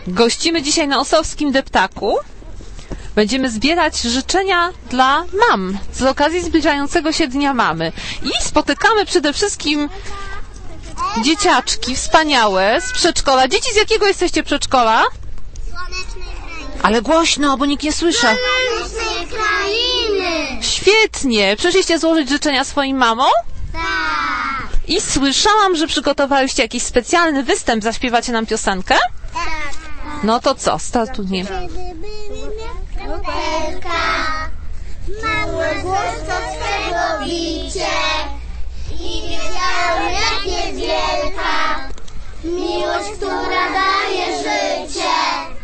Gościmy dzisiaj na Osowskim Deptaku. Będziemy zbierać życzenia dla mam z okazji zbliżającego się Dnia Mamy. I spotykamy przede wszystkim dzieciaczki wspaniałe z przedszkola. Dzieci, z jakiego jesteście przedszkola? Słonecznej Krainy. Ale głośno, bo nikt nie słyszy. Słonecznej Krainy. Świetnie. Przyszliście złożyć życzenia swoim mamom? Tak. I słyszałam, że przygotowałyście jakiś specjalny występ. Zaśpiewacie nam piosenkę? Tak. No to co? Startujemy. Kropelka, mały głos to swego bicie i wiedziałem, jak jest wielka miłość, która daje życie.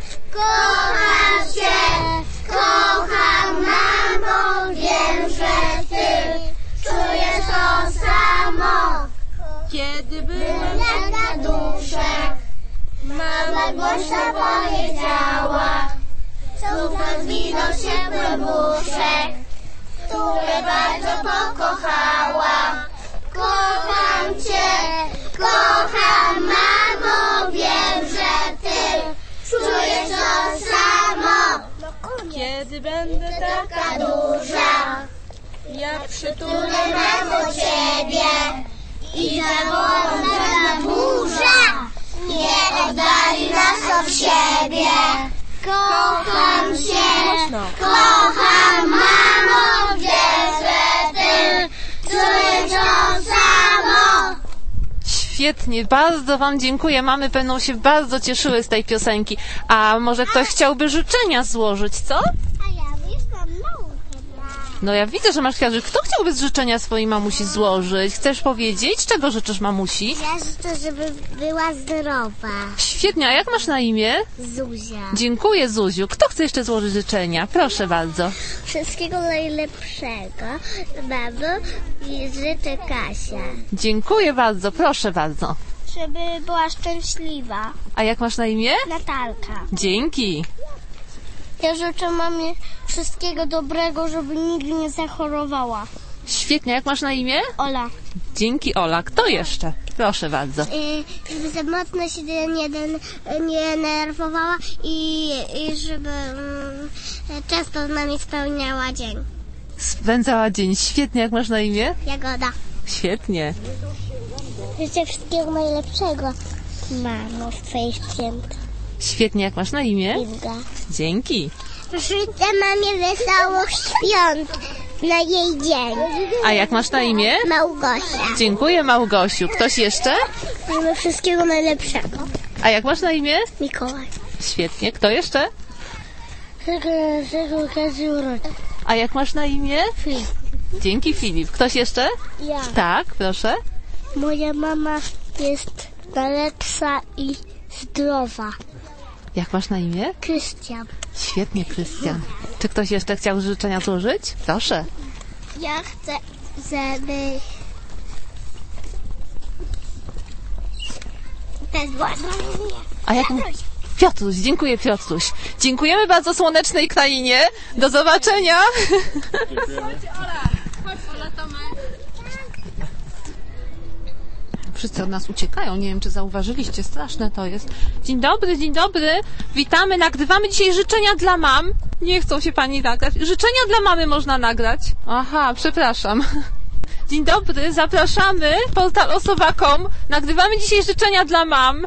Kocham cię, kocham mamo, wiem, że ty czujesz to samo. Kiedy byłem jak na duszę, mama głośno powiedziała: cud rozwinął się probuszek, który bardzo pokochała. Kocham cię, kocham mamo, wiem, że ty czujesz to samo. Kiedy będę Taka duża, ja przytulę tyle mamo ciebie i zawołam na burza. Nie oddali nas od siebie. Kocham cię, kocham mamo, wiem, że ty czujesz to samo. Świetnie, bardzo wam dziękuję. Mamy będą się bardzo cieszyły z tej piosenki. A może ktoś chciałby życzenia złożyć, co? A ja już mam naukę. No ja widzę, że masz kwiaty. Kto chciałby z życzenia swojej mamusi złożyć? Chcesz powiedzieć? Czego życzysz mamusi? Ja życzę, żeby była zdrowa. Świetnie, a jak masz na imię? Zuzia. Dziękuję, Zuziu. Kto chce jeszcze złożyć życzenia? Proszę bardzo. Wszystkiego najlepszego, mamo, i życzę Kasia. Dziękuję bardzo, proszę bardzo. Żeby była szczęśliwa. A jak masz na imię? Natalka. Dzięki. Ja życzę mamie wszystkiego dobrego, żeby nigdy nie zachorowała. Świetnie, jak masz na imię? Ola. Dzięki, Ola. Kto jeszcze? Proszę bardzo. Żeby za mocno się nie nerwowała i żeby często z nami spełniała dzień. Spędzała dzień. Świetnie, jak masz na imię? Jagoda. Świetnie. Życzę wszystkiego najlepszego, mamo, w twoich świętach. Świetnie, jak masz na imię? Inga. Dzięki. Życzę mamie wesołych świąt na jej dzień. A jak masz na imię? Małgosia. Dziękuję, Małgosiu. Ktoś jeszcze? Życzę wszystkiego najlepszego. A jak masz na imię? Mikołaj. Świetnie. Kto jeszcze? Wszystkiego okazji urodzin. A jak masz na imię? Filip. Dzięki, Filip. Ktoś jeszcze? Ja. Tak, proszę. Moja mama jest najlepsza i zdrowa. Jak masz na imię? Krystian. Świetnie, Krystian. Czy ktoś jeszcze chciał życzenia złożyć? Proszę. Ja chcę, żeby... Też była A jak... Piotruś, dziękuję, Piotruś. Dziękujemy bardzo Słonecznej Krainie. Do zobaczenia. Wszyscy od nas uciekają. Nie wiem, czy zauważyliście. Straszne to jest. Dzień dobry, dzień dobry. Witamy. Nagrywamy dzisiaj życzenia dla mam. Nie chcą się pani nagrać. Życzenia dla mamy można nagrać. Aha, przepraszam. Dzień dobry, zapraszamy. Portal osowa.com. Nagrywamy dzisiaj życzenia dla mam.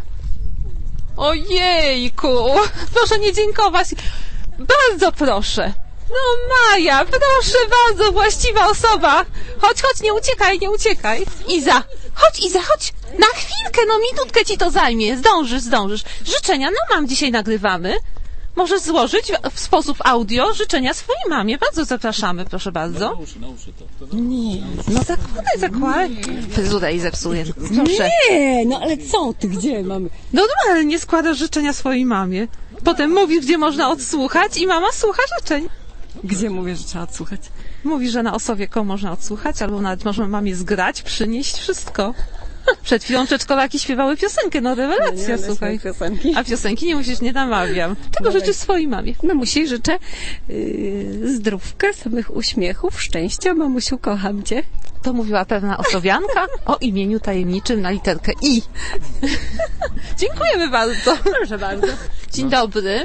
Ojejku. Proszę nie dziękować. Bardzo proszę. No Maja, proszę bardzo, właściwa osoba. Chodź, chodź, nie uciekaj, nie uciekaj. Iza, chodź. Na chwilkę, no minutkę ci to zajmie. Zdążysz. Życzenia mam dzisiaj nagrywamy. Możesz złożyć w sposób audio życzenia swojej mamie. Bardzo zapraszamy, proszę bardzo. Na uszy to. Nie, no zakładaj. Fryzurę jej zepsuję. Proszę. Nie, no ale co ty, gdzie mamy? Normalnie składasz życzenia swojej mamie. Potem mówisz, gdzie można odsłuchać i mama słucha życzeń. Gdzie mówię, że trzeba odsłuchać? Mówi, że na Osowie.com można odsłuchać, albo nawet można mamie zgrać, przynieść wszystko. Przed chwilą przedszkolaki śpiewały piosenkę, no rewelacja, nie, słuchaj. piosenki. A piosenki nie musisz, nie namawiam. Czego życzysz swojej mamie? Mamusi życzę zdrówka, samych uśmiechów, szczęścia. Mamusiu, kocham cię. To mówiła pewna osobianka o imieniu tajemniczym na literkę I. Dziękujemy bardzo. Proszę bardzo. Dzień dobry.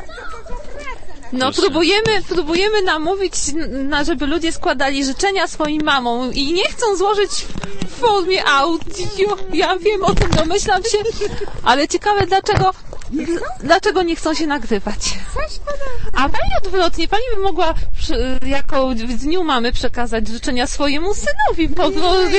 No, próbujemy namówić, żeby ludzie składali życzenia swoim mamom i nie chcą złożyć w formie audio. Ja wiem o tym, domyślam się, ale ciekawe dlaczego nie chcą się nagrywać. A pani odwrotnie, pani by mogła jako w dniu mamy przekazać życzenia swojemu synowi po prostu.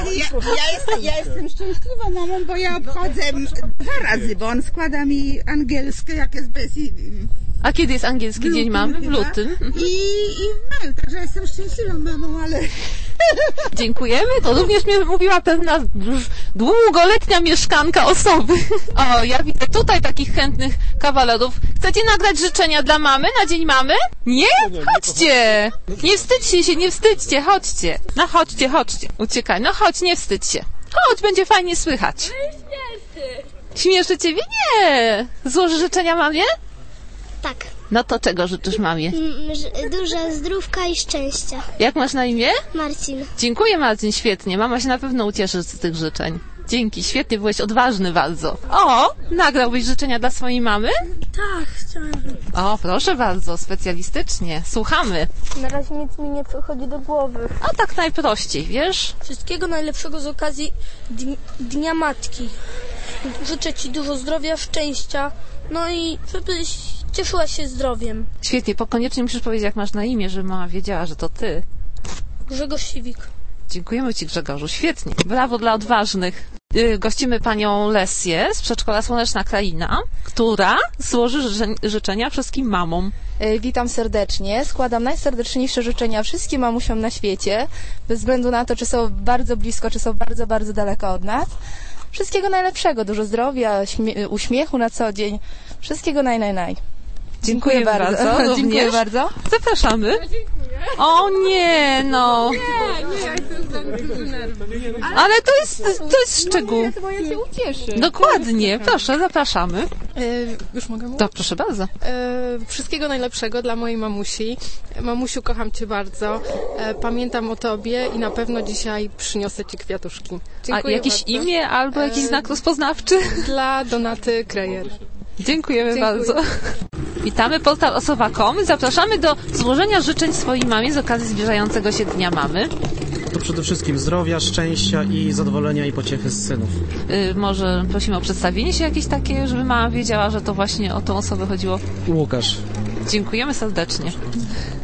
Ja jestem szczęśliwą mamą, bo ja obchodzę 2 razy, bo on składa mi angielskie, jak jest bez... A kiedy jest angielski dzień mamy? W lutym. I w maju, także jestem szczęśliwą mamą, ale... Dziękujemy. To również mnie mówiła pewna długoletnia mieszkanka osoby. O, ja widzę tutaj takich chętnych kawalerów. Chcecie nagrać życzenia dla mamy na dzień mamy? Nie? Chodźcie! Nie wstydźcie się, nie wstydźcie, chodźcie. No chodźcie. Uciekaj. No chodź, nie wstydź się. Chodź, będzie fajnie słychać. Śmieszy ciebie? Nie! Złożysz życzenia mamie? Tak. No to czego życzysz mamie? Dużo zdrówka i szczęścia. Jak masz na imię? Marcin. Dziękuję, Marcin, świetnie. Mama się na pewno ucieszy z tych życzeń. Dzięki, świetnie, byłeś odważny bardzo. O, nagrałbyś życzenia dla swojej mamy? Tak, chciałam. O, proszę bardzo, specjalistycznie. Słuchamy. Na razie nic mi nie przychodzi do głowy. A tak najprościej, wiesz? Wszystkiego najlepszego z okazji Dnia Matki. Życzę Ci dużo zdrowia, szczęścia, no i żebyś cieszyła się zdrowiem. Świetnie, koniecznie musisz powiedzieć, jak masz na imię, żeby mama wiedziała, że to ty. Grzegorz Siwik. Dziękujemy Ci, Grzegorzu, świetnie. Brawo dla odważnych. Gościmy panią Lesję z przedszkola Słoneczna Kraina, która złoży życzenia wszystkim mamom. Witam serdecznie. Składam najserdeczniejsze życzenia wszystkim mamusiom na świecie, bez względu na to, czy są bardzo blisko, czy są bardzo, bardzo daleko od nas. Wszystkiego najlepszego, dużo zdrowia, uśmiechu na co dzień. Wszystkiego naj. Dziękuję bardzo. Dziękuję bardzo. Zapraszamy. O nie, no. Ale to jest szczegół. Ja się ucieszę. Dokładnie, proszę, zapraszamy. Już mogę mówić? To proszę bardzo. Wszystkiego najlepszego dla mojej mamusi. Mamusiu, kocham Cię bardzo. Pamiętam o Tobie i na pewno dzisiaj przyniosę Ci kwiatuszki. A Dziękuję jakieś bardzo. imię albo jakiś znak rozpoznawczy? Dla Donaty Krejer. Dziękujemy bardzo. Witamy, portal osowa.com. Zapraszamy do złożenia życzeń swojej mamie z okazji zbliżającego się Dnia Mamy. To przede wszystkim zdrowia, szczęścia i zadowolenia i pociechy z synów. Może prosimy o przedstawienie się jakieś takie, żeby mama wiedziała, że to właśnie o tą osobę chodziło. Łukasz. Dziękujemy serdecznie.